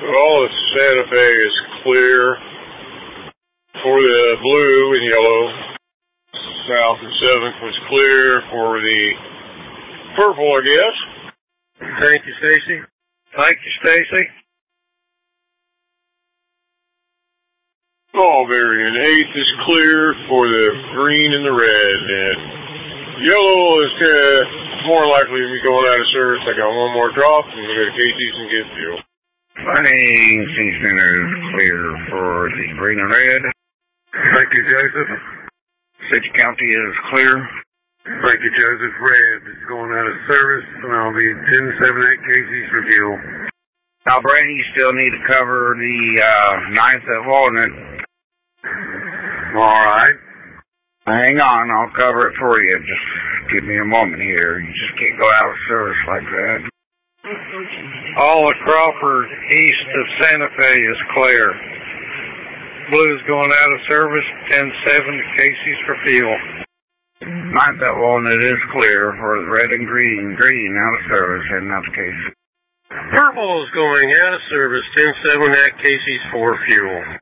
All the Santa Fe is clear for the blue and yellow. South and 7th was clear for the purple, I guess. Thank you, Stacy. Thank you, Stacy. Mulberry and 8th is clear for the green and the red, and yellow is more likely to be going out of service. I got one more drop, and we'll go to Casey's and get fuel. Lansing Center is clear for the green and red. Thank you, Joseph. City County is clear. Thank you, Joseph. Red is going out of service, and I'll be 1078 Casey's for fuel. Now, Brandon, you still need to cover the 9th at Walnut. All right. Hang on, I'll cover it for you. Just give me a moment here. You just can't go out of service like that. All of Crawford east of Santa Fe is clear. Blue's going out of service, 10-7 to Casey's for fuel. 9th at Walnut is clear for the red and green. Green out of service, heading out to Casey's. Purple is going out of service, 10-7 at Casey's for fuel.